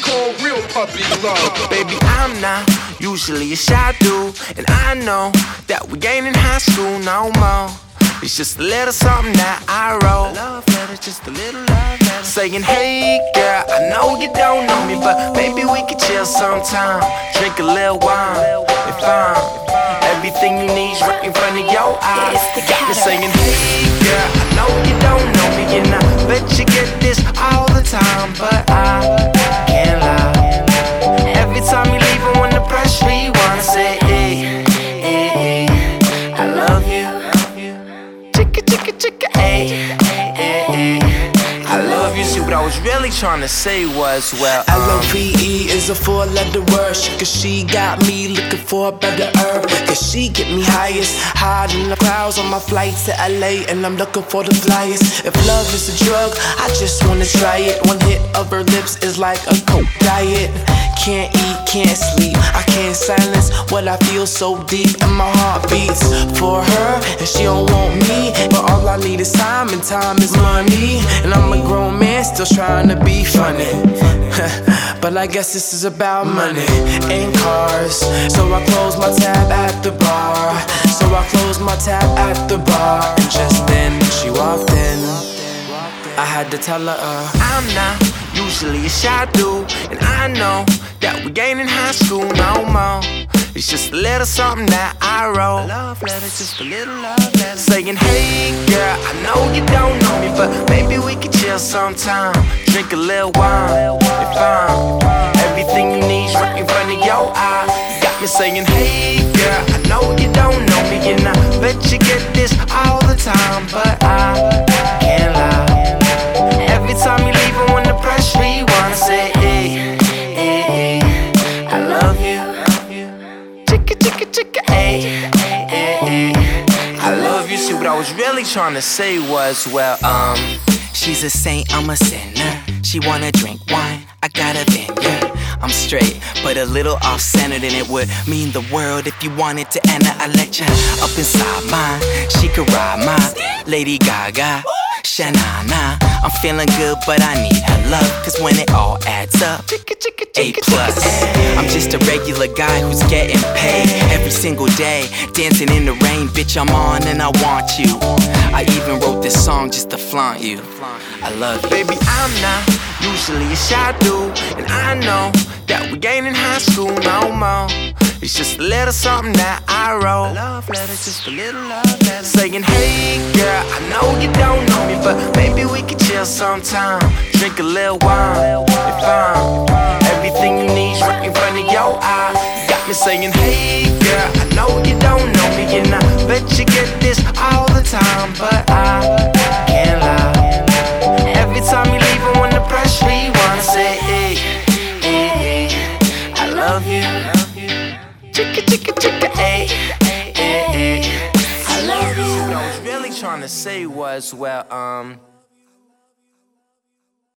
call real puppy love. Baby, I'm not usually a shy dude, and I know that we ain't in high school no more. It's just a little something that I wrote. Love letter, just a little love letter. Saying, hey girl, I know you don't know me, but maybe we could chill sometime. Drink a little wine and find everything you need's right in front of your eyes. Got me saying, hey girl, I know you don't know me, and I bet you get this all the time, but I can't lie. Every time you leave, I wanna press rewind, say, hey, hey, hey, I love you. Chicka, chicka, chicka, ay, ay, ay. I love you. See, what I was really trying to say was, well, L-O-V-E is a four-letter word. Cause she got me looking for a better herb. Cause she get me highest, high in the clouds on my flight to LA, and I'm looking for the flyest. If love is a drug, I just wanna try it. One hit of her lips is like a coke diet. Can't eat, can't sleep, I can't silence what I feel so deep. And my heart beats for her, and she don't want me. But all I need is time, and time is money. And I'm a grown man still trying to be funny. But I guess this is about money and cars. So I close my tab at the bar. So I close my tab at the bar. And just then she walked in. I had to tell her, I'm not usually a shy dude, and I know that we ain't in high school no more. It's just a little something that I wrote. Love letter, just a little love letter. Saying, hey girl, I know you don't know me, but maybe we could chill sometime. Drink a little wine and find everything you need's right in front of your eyes. Got me saying, hey girl, I know you don't know me, and I bet you get this all the time, but I can't lie. Every time you leave, I wanna press rewind, say, hey, hey, hey, I love you. Chicka, chicka, chicka, ay, ay, ay, I love you. See, what I was really trying to say was, well, she's a saint, I'm a sinner. She wanna drink wine, I got a vineyard. I'm straight, but a little off-centered, and it would mean the world if you wanted to enter a lecture up inside mine. She could ride my Lady Gaga, Shanana. I'm feeling good, but I need her love, cause when it all adds up, A+. I'm just a regular guy who's getting paid every single day, dancing in the rain. Bitch, I'm on and I want you. I even wrote this song just to flaunt you. I love you. Baby, I'm not usually a shy dude, and I know that we ain't in high school no more. It's just a little something that I wrote. Love letter, just a little love letter. Saying, hey girl, I know you don't know me, but maybe we could chill sometime. Drink a little wine and find everything you need's right in front of your eyes. Got me saying, hey girl, I know you don't know me, and I bet you get this all the time, but I can't lie. Every time you leave, I wanna press rewind, say, hey, hey, hey, I love you. Chicka, chicka, chicka, ay, ay, ay, I love you. What I was really trying to say was, well,